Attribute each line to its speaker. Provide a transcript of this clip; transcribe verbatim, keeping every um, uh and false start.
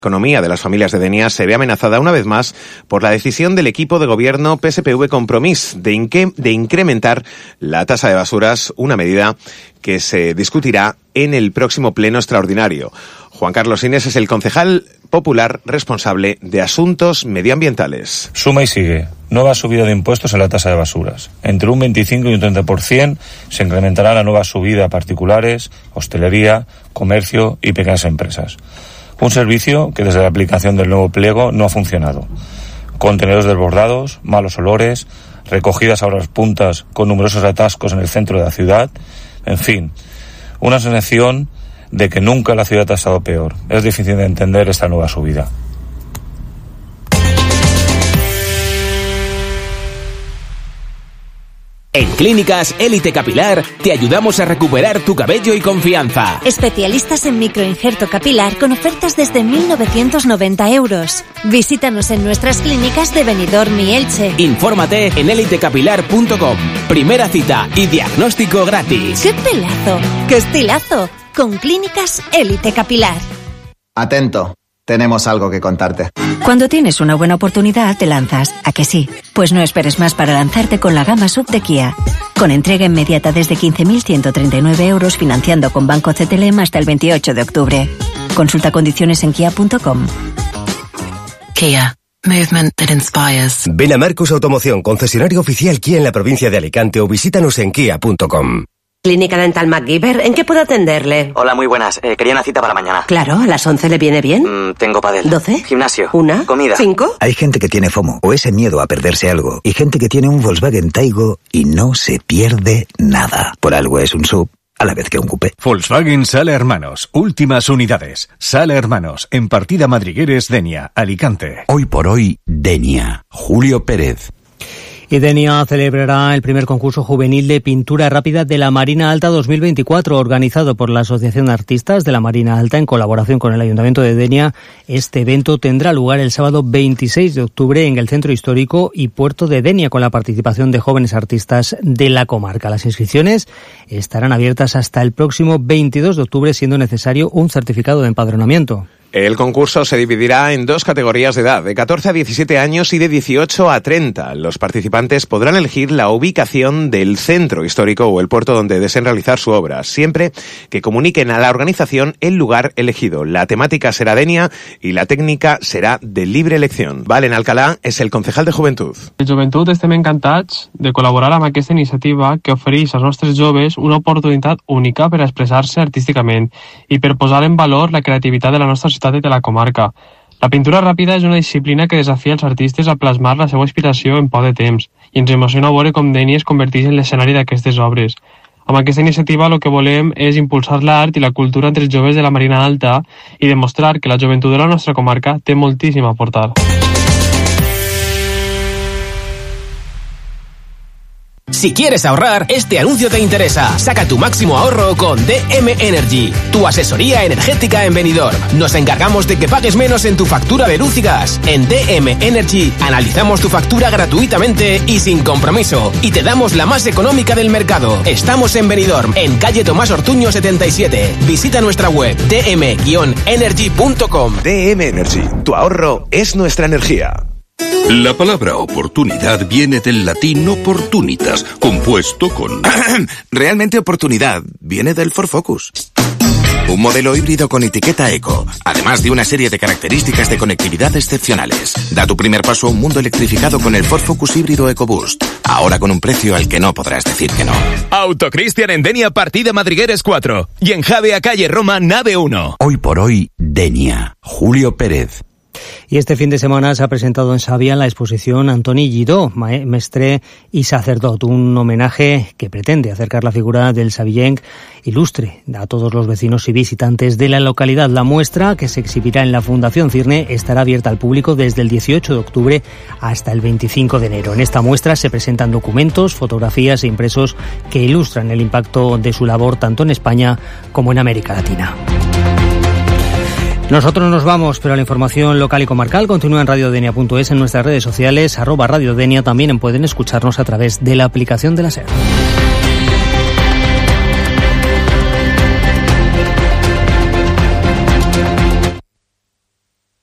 Speaker 1: economía de las familias de Denia se ve amenazada una vez más por la decisión del equipo de gobierno P S P V Compromís de, inque, de incrementar la tasa de basuras, una medida que se discutirá en el próximo pleno extraordinario. Juan Carlos Inés es el concejal popular responsable de asuntos medioambientales.
Speaker 2: Suma y sigue. Nueva subida de impuestos en la tasa de basuras. Entre un veinticinco y un treinta por ciento se incrementará la nueva subida a particulares, hostelería, comercio y pequeñas empresas. Un servicio que desde la aplicación del nuevo pliego no ha funcionado. Contenedores desbordados, malos olores, recogidas a horas puntas con numerosos atascos en el centro de la ciudad. En fin, una sensación de que nunca la ciudad ha estado peor. Es difícil de entender esta nueva subida.
Speaker 3: En Clínicas Élite Capilar te ayudamos a recuperar tu cabello y confianza.
Speaker 4: Especialistas en microinjerto capilar con ofertas desde mil novecientos noventa euros. Visítanos en nuestras clínicas de Benidorm y Elche.
Speaker 3: Infórmate en élite capilar punto com. Primera cita y diagnóstico gratis.
Speaker 4: ¡Qué pelazo! ¡Qué estilazo! Con Clínicas Élite Capilar.
Speaker 5: Atento. Tenemos algo que contarte.
Speaker 6: Cuando tienes una buena oportunidad, te lanzas. ¿A que sí? Pues no esperes más para lanzarte con la gama sub de Kia. Con entrega inmediata desde quince mil ciento treinta y nueve euros, financiando con Banco C T L M hasta el veintiocho de octubre. Consulta condiciones en kia punto com.
Speaker 7: Kia. Movement that inspires.
Speaker 8: Ven a Marcus Automoción, concesionario oficial Kia en la provincia de Alicante, o visítanos en kia punto com.
Speaker 9: Clínica Dental MacGyver, ¿en qué puedo atenderle?
Speaker 10: Hola, muy buenas. Eh, quería una cita para mañana.
Speaker 9: Claro, ¿a las once le viene bien?
Speaker 10: Mm, tengo pádel.
Speaker 9: ¿doce?
Speaker 10: Gimnasio.
Speaker 9: ¿Una?
Speaker 10: Comida.
Speaker 9: ¿Cinco?
Speaker 11: Hay gente que tiene FOMO, o ese miedo a perderse algo, y gente que tiene un Volkswagen Taigo y no se pierde nada. Por algo es un sub, a la vez que un coupé.
Speaker 12: Volkswagen Sala Hermanos, últimas unidades. Sala Hermanos, en Partida Madrigueres, Denia, Alicante.
Speaker 13: Hoy por hoy, Denia. Julio Pérez.
Speaker 14: Y Denia celebrará el primer concurso juvenil de pintura rápida de la Marina Alta dos mil veinticuatro, organizado por la Asociación de Artistas de la Marina Alta en colaboración con el Ayuntamiento de Denia. Este evento tendrá lugar el sábado veintiséis de octubre en el Centro Histórico y Puerto de Denia, con la participación de jóvenes artistas de la comarca. Las inscripciones estarán abiertas hasta el próximo veintidós de octubre, siendo necesario un certificado de empadronamiento.
Speaker 1: El concurso se dividirá en dos categorías de edad, de catorce a diecisiete años y de dieciocho a treinta. Los participantes podrán elegir la ubicación del centro histórico o el puerto donde deseen realizar su obra, siempre que comuniquen a la organización el lugar elegido. La temática será Denia y la técnica serà de libre elección. Valen Alcalá és el concejal de Joventut.
Speaker 15: El Joventut estem encantats de col·laborar amb aquesta iniciativa que ofereix als nostres joves una oportunitat única per a expressar-se artísticament i per posar en valor la creativitat de la nostra ciutat i de la comarca. La pintura ràpida és una disciplina que desafia els artistes a plasmar la seva inspiració en poc de temps i ens emociona veure com Denia es converteix en l'escenari d'aquestes obres. Amb aquesta iniciativa el que volem és impulsar l'art i la cultura entre els joves de la Marina Alta i demostrar que la joventut de la nostra comarca té moltíssim a aportar.
Speaker 3: Si quieres ahorrar, este anuncio te interesa. Saca tu máximo ahorro con D M Energy, tu asesoría energética en Benidorm. Nos encargamos de que pagues menos en tu factura de luz y gas. En D M Energy analizamos tu factura gratuitamente y sin compromiso. Y te damos la más económica del mercado. Estamos en Benidorm, en calle Tomás Ortuño setenta y siete. Visita nuestra web d m energy punto com.
Speaker 1: D M Energy, tu ahorro es nuestra energía.
Speaker 16: La palabra oportunidad viene del latín opportunitas, compuesto con...
Speaker 17: Realmente oportunidad viene del Ford Focus. Un modelo híbrido con etiqueta eco, además de una serie de características de conectividad excepcionales. Da tu primer paso a un mundo electrificado con el Ford Focus híbrido EcoBoost. Ahora con un precio al que no podrás decir que no.
Speaker 18: Autocristian en Denia, Partida Madrigueres cuatro. Y en Javea, calle Roma, nave uno.
Speaker 13: Hoy por hoy, Denia. Julio Pérez.
Speaker 14: Y este fin de semana se ha presentado en Xàbia la exposición Antoni Lledó, mestre y sacerdot, un homenaje que pretende acercar la figura del xavienc ilustre a todos los vecinos y visitantes de la localidad. La muestra, que se exhibirá en la Fundación Cirne, estará abierta al público desde el dieciocho de octubre hasta el veinticinco de enero. En esta muestra se presentan documentos, fotografías e impresos que ilustran el impacto de su labor tanto en España como en América Latina. Nosotros nos vamos, pero la información local y comarcal continúa en radio denia punto es, en nuestras redes sociales, arroba Radio Denia. También pueden escucharnos a través de la aplicación de la SER.